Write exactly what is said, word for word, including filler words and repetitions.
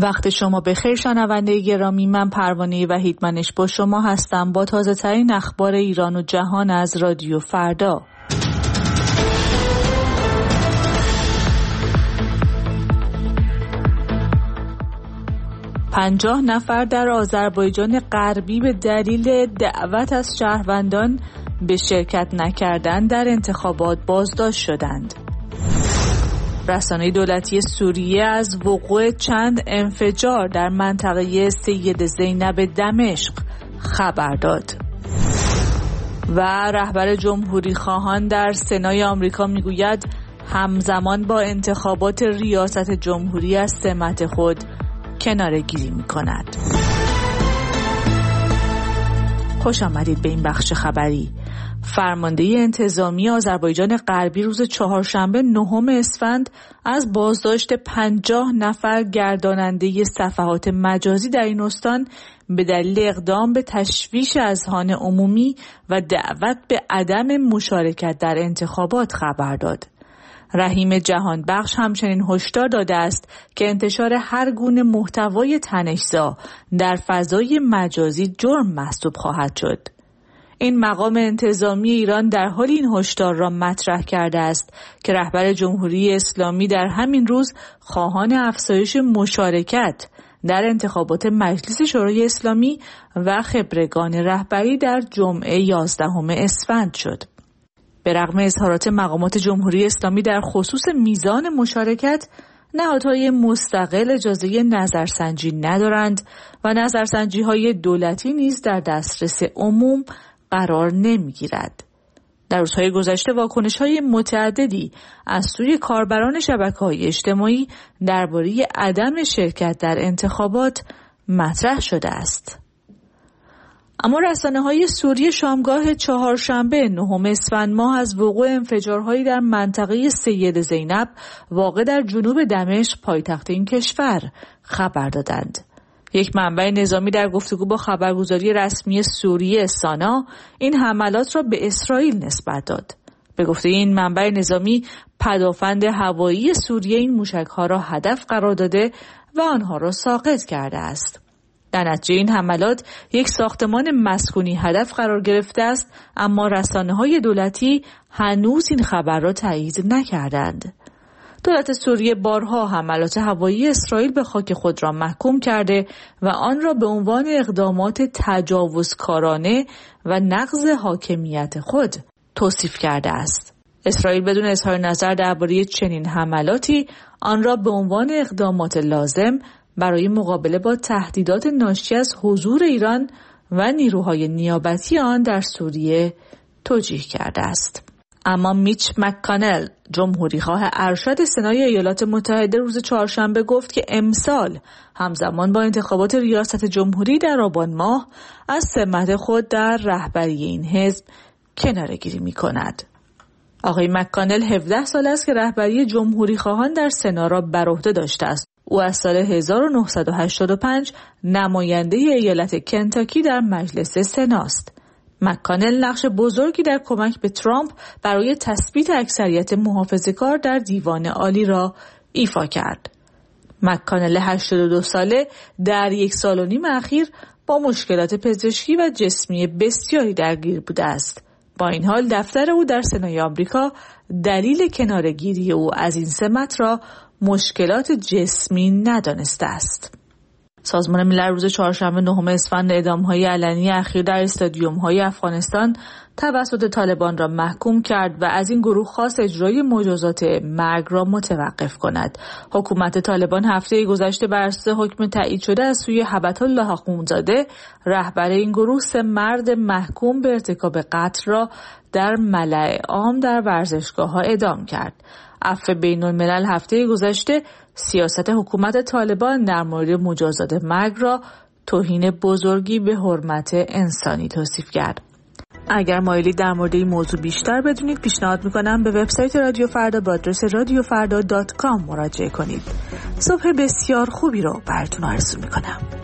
وقت شما بخیر شنونده گرامی، من پروانه وحیدمنش با شما هستم با تازه ترین اخبار ایران و جهان از رادیو فردا. پنجاه نفر در آذربایجان غربی به دلیل دعوت از شهروندان به شرکت نکردن در انتخابات بازداشت شدند. رسانه دولتی سوریه از وقوع چند انفجار در منطقه سید زینب دمشق خبر داد. و رهبر جمهوری خواهان در سنای آمریکا میگوید همزمان با انتخابات ریاست جمهوری از سمت خود کناره‌گیری می‌کند. خوش آمدید به این بخش خبری. فرمانده انتظامی آذربایجان غربی روز چهارشنبه نهم اسفند از بازداشت پنجاه نفر گرداننده صفحات مجازی در این استان به دلیل اقدام به تشویش اذهان عمومی و دعوت به عدم مشارکت در انتخابات خبر داد. رحیم جهانبخش همچنین هشدار داده است که انتشار هر گونه محتوای طنزآمیز در فضای مجازی جرم محسوب خواهد شد. این مقام انتظامی ایران در حال این هشدار را مطرح کرده است که رهبر جمهوری اسلامی در همین روز خواهان افزایش مشارکت در انتخابات مجلس شورای اسلامی و خبرگان رهبری در جمعه یازدهم اسفند شد. به رغم اظهارات مقامات جمهوری اسلامی در خصوص میزان مشارکت، نهادهای مستقل اجازه نظرسنجی ندارند و نظرسنجی‌های دولتی نیز در دسترس عموم قرار نمی‌گیرد. در روزهای گذشته واکنش‌های متعددی از سوی کاربران شبکه‌های اجتماعی درباره عدم شرکت در انتخابات مطرح شده است. اما رسانه‌های سوریه شامگاه چهارشنبه نهم اسفند ماه از وقوع انفجارهایی در منطقه سید زینب واقع در جنوب دمشق پایتخت این کشور خبر دادند. یک منبع نظامی در گفتگو با خبرگزاری رسمی سوریه سانا این حملات را به اسرائیل نسبت داد. به گفته این منبع نظامی، پدافند هوایی سوریه این موشک‌ها را هدف قرار داده و آنها را ساقط کرده است. در نتیجه این حملات یک ساختمان مسکونی هدف قرار گرفته است، اما رسانه‌های دولتی هنوز این خبر را تایید نکردند. دولت سوریه بارها حملات هوایی اسرائیل به خاک خود را محکوم کرده و آن را به عنوان اقدامات تجاوزکارانه و نقض حاکمیت خود توصیف کرده است. اسرائیل بدون اظهار نظر درباره چنین حملاتی آن را به عنوان اقدامات لازم برای مقابله با تهدیدات ناشی از حضور ایران و نیروهای نیابتی آن در سوریه توجیه کرده است. اما میچ مک‌کانل، جمهوریخواه ارشد سنای ایالات متحده، روز چهارشنبه گفت که امسال همزمان با انتخابات ریاست جمهوری در آبان ماه از سمت خود در رهبری این حزب کناره‌گیری می‌کند. آقای مک‌کانل هفده سال است که رهبری جمهوریخواهان در سنا را بر عهده داشته است. او از سال هزار و نهصد و هشتاد و پنج نماینده ایالت کنتاکی در مجلس سناست. مک‌کانل نقش بزرگی در کمک به ترامپ برای تثبیت اکثریت محافظه‌کار در دیوان عالی را ایفا کرد. مک‌کانل هشتاد و دو ساله در یک سال و نیم اخیر با مشکلات پزشکی و جسمی بسیاری درگیر بوده است. با این حال دفتر او در سنای آمریکا دلیل کناره‌گیری او از این سمت را مشکلات جسمی ندانسته است. سازمان ملل روز چهارشنبه نهم اسفند اعدام‌های علنی اخیر در استادیوم‌های افغانستان توسط طالبان را محکوم کرد و از این گروه خواست اجرای مجازات مرگ را متوقف کند. حکومت طالبان هفته گذشته بر اساس حکم تایید شده از سوی هبت الله اخونزاده، رهبر این گروه، سه مرد محکوم به ارتکاب قتل را در ملأ عام در ورزشگاه‌ها اعدام کرد. عفو بین الملل هفته گذشته سیاست حکومت طالبان در مورد مجازات مرگ را توهین بزرگی به حرمت انسانی توصیف کرد. اگر مایلید در مورد این موضوع بیشتر بدونید، پیشنهاد میکنم به وبسایت رادیو فردا با آدرس رادیو فردا دات کام مراجعه کنید. صبح بسیار خوبی رو براتون آرزو میکنم.